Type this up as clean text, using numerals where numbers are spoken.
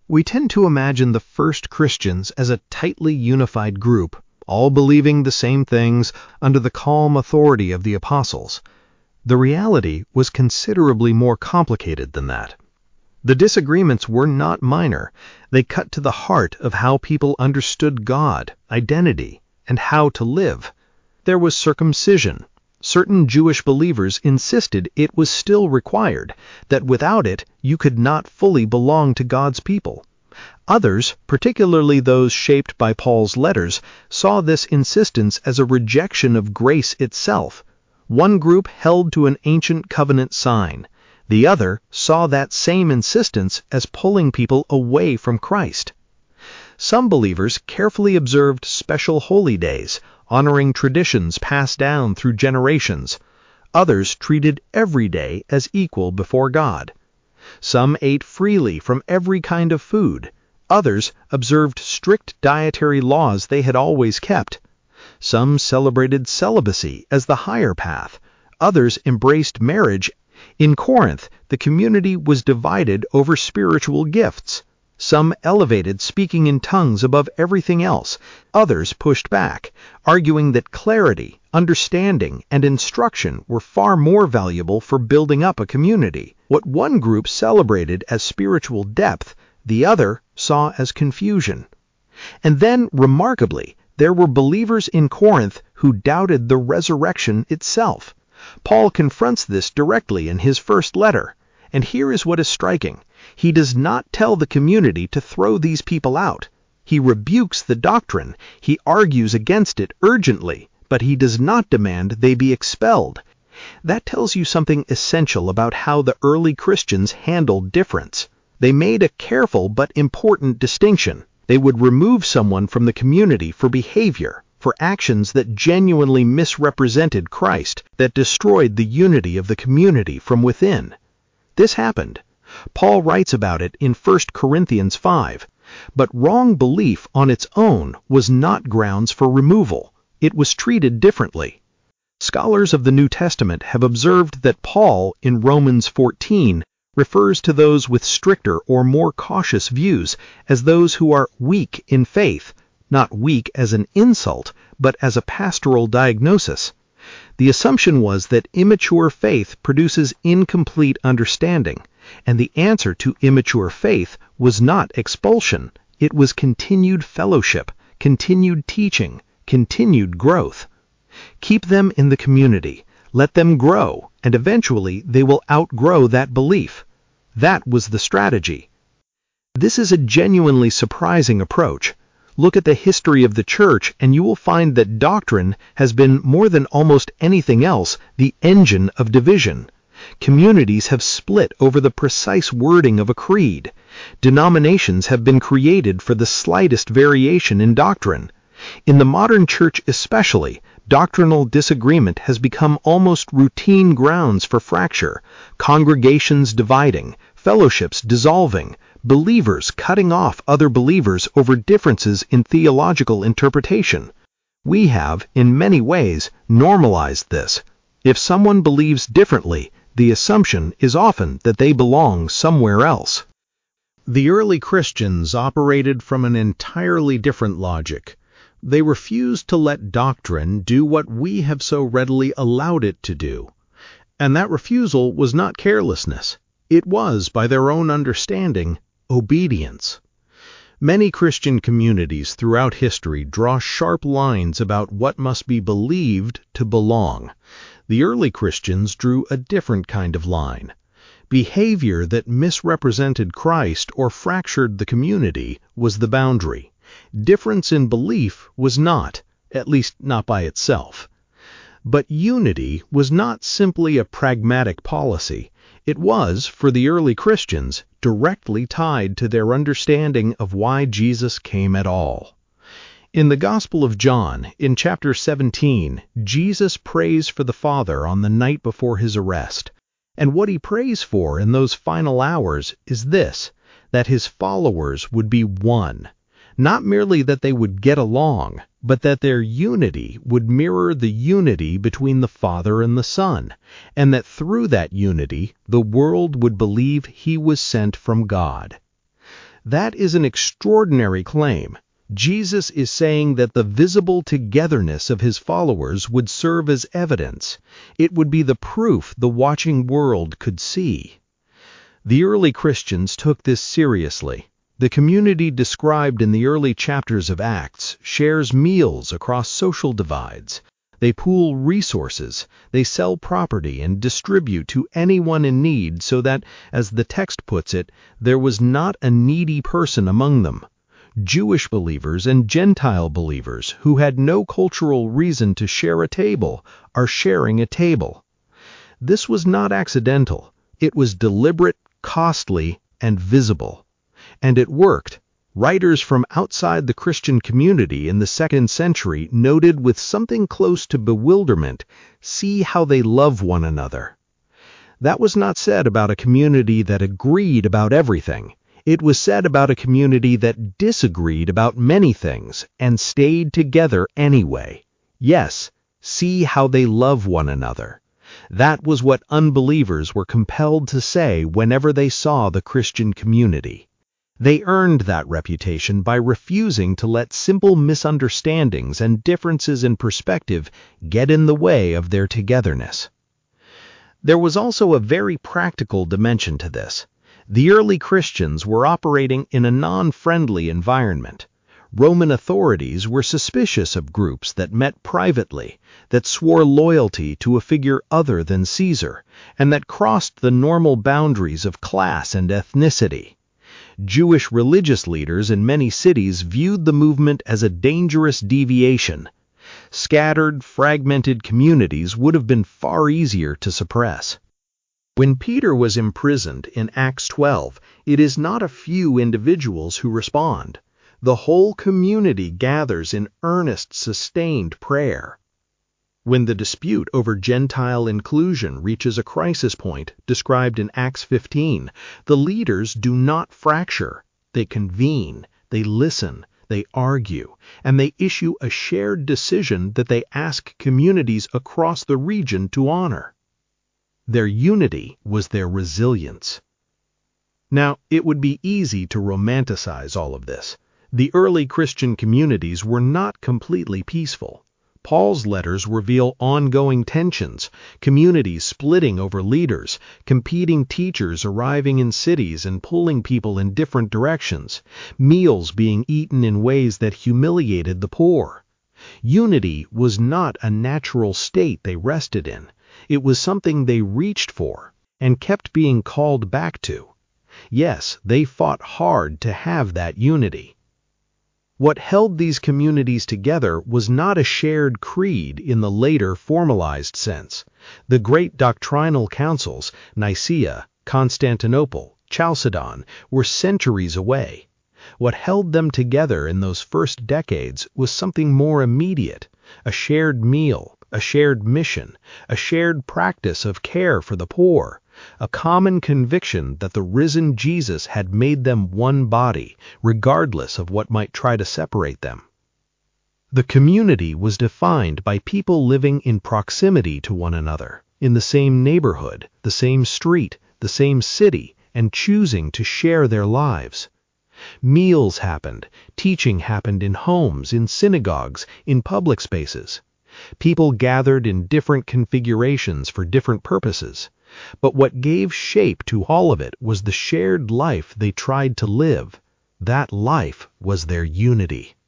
We tend to imagine the first Christians as a tightly unified group, all believing the same things under the calm authority of the apostles. The reality was considerably more complicated than that. The disagreements were not minor. They cut to the heart of how people understood God, identity, and how to live. There was circumcision. Certain Jewish believers insisted it was still required, that without it you could not fully belong to God's people. Others, particularly those shaped by Paul's letters, saw this insistence as a rejection of grace itself. One group held to an ancient covenant sign. The other saw that same insistence as pulling people away from Christ. Some believers carefully observed special holy days, honoring traditions passed down through generations. Others treated every day as equal before God. Some ate freely from every kind of food. Others observed strict dietary laws they had always kept. Some celebrated celibacy as the higher path. Others embraced marriage. In Corinth, the community was divided over spiritual gifts. Some elevated speaking in tongues above everything else. Others pushed back, arguing that clarity, understanding, and instruction were far more valuable for building up a community. What one group celebrated as spiritual depth, the other saw as confusion. And then, remarkably, there were believers in Corinth who doubted the resurrection itself. Paul confronts this directly in his first letter, and here is what is striking. He does not tell the community to throw these people out. He rebukes the doctrine, he argues against it urgently, but he does not demand they be expelled. That tells you something essential about how the early Christians handled difference. They made a careful but important distinction. They would remove someone from the community for behavior, for actions that genuinely misrepresented Christ, that destroyed the unity of the community from within. This happened. Paul writes about it in 1 Corinthians 5. But wrong belief on its own was not grounds for removal. It was treated differently. Scholars of the New Testament have observed that Paul, in Romans 14, refers to those with stricter or more cautious views as those who are weak in faith, not weak as an insult, but as a pastoral diagnosis. The assumption was that immature faith produces incomplete understanding, and the answer to immature faith was not expulsion, it was continued fellowship, continued teaching, continued growth. Keep them in the community, let them grow, and eventually they will outgrow that belief. That was the strategy. This is a genuinely surprising approach. Look at the history of the church and you will find that doctrine has been, more than almost anything else, the engine of division. Communities have split over the precise wording of a creed. Denominations have been created for the slightest variation in doctrine. In the modern church especially, doctrinal disagreement has become almost routine grounds for fracture, congregations dividing, fellowships dissolving, believers cutting off other believers over differences in theological interpretation. We have, in many ways, normalized this. If someone believes differently, the assumption is often that they belong somewhere else. The early Christians operated from an entirely different logic. They refused to let doctrine do what we have so readily allowed it to do. And that refusal was not carelessness. It was, by their own understanding, obedience. Many Christian communities throughout history draw sharp lines about what must be believed to belong. The early Christians drew a different kind of line. Behavior that misrepresented Christ or fractured the community was the boundary. Difference in belief was not, at least not by itself. But unity was not simply a pragmatic policy. It was, for the early Christians, directly tied to their understanding of why Jesus came at all. In the Gospel of John, in chapter 17, Jesus prays for the Father on the night before his arrest. And what he prays for in those final hours is this, that his followers would be one. Not merely that they would get along, but that their unity would mirror the unity between the Father and the Son, and that through that unity the world would believe he was sent from God. That is an extraordinary claim. Jesus is saying that the visible togetherness of his followers would serve as evidence. It would be the proof the watching world could see. The early Christians took this seriously. The community described in the early chapters of Acts shares meals across social divides. They pool resources, they sell property and distribute to anyone in need so that, as the text puts it, there was not a needy person among them. Jewish believers and Gentile believers who had no cultural reason to share a table are sharing a table. This was not accidental. It was deliberate, costly, and visible. And it worked. Writers from outside the Christian community in the 2nd century noted with something close to bewilderment, "See how they love one another." That was not said about a community that agreed about everything. It was said about a community that disagreed about many things and stayed together anyway. Yes, see how they love one another. That was what unbelievers were compelled to say whenever they saw the Christian community. They earned that reputation by refusing to let simple misunderstandings and differences in perspective get in the way of their togetherness. There was also a very practical dimension to this. The early Christians were operating in a non-friendly environment. Roman authorities were suspicious of groups that met privately, that swore loyalty to a figure other than Caesar, and that crossed the normal boundaries of class and ethnicity. Jewish religious leaders in many cities viewed the movement as a dangerous deviation. Scattered, fragmented communities would have been far easier to suppress. When Peter was imprisoned in Acts 12, it is not a few individuals who respond. The whole community gathers in earnest, sustained prayer. When the dispute over Gentile inclusion reaches a crisis point, described in Acts 15, the leaders do not fracture. They convene, they listen, they argue, and they issue a shared decision that they ask communities across the region to honor. Their unity was their resilience. Now, it would be easy to romanticize all of this. The early Christian communities were not completely peaceful. Paul's letters reveal ongoing tensions, communities splitting over leaders, competing teachers arriving in cities and pulling people in different directions, meals being eaten in ways that humiliated the poor. Unity was not a natural state they rested in. It was something they reached for and kept being called back to. Yes, they fought hard to have that unity. What held these communities together was not a shared creed in the later formalized sense. The great doctrinal councils, Nicaea, Constantinople, Chalcedon, were centuries away. What held them together in those first decades was something more immediate, a shared meal, a shared mission, a shared practice of care for the poor, a common conviction that the risen Jesus had made them one body, regardless of what might try to separate them. The community was defined by people living in proximity to one another, in the same neighborhood, the same street, the same city, and choosing to share their lives. Meals happened, teaching happened in homes, in synagogues, in public spaces. People gathered in different configurations for different purposes. But what gave shape to all of it was the shared life they tried to live. That life was their unity.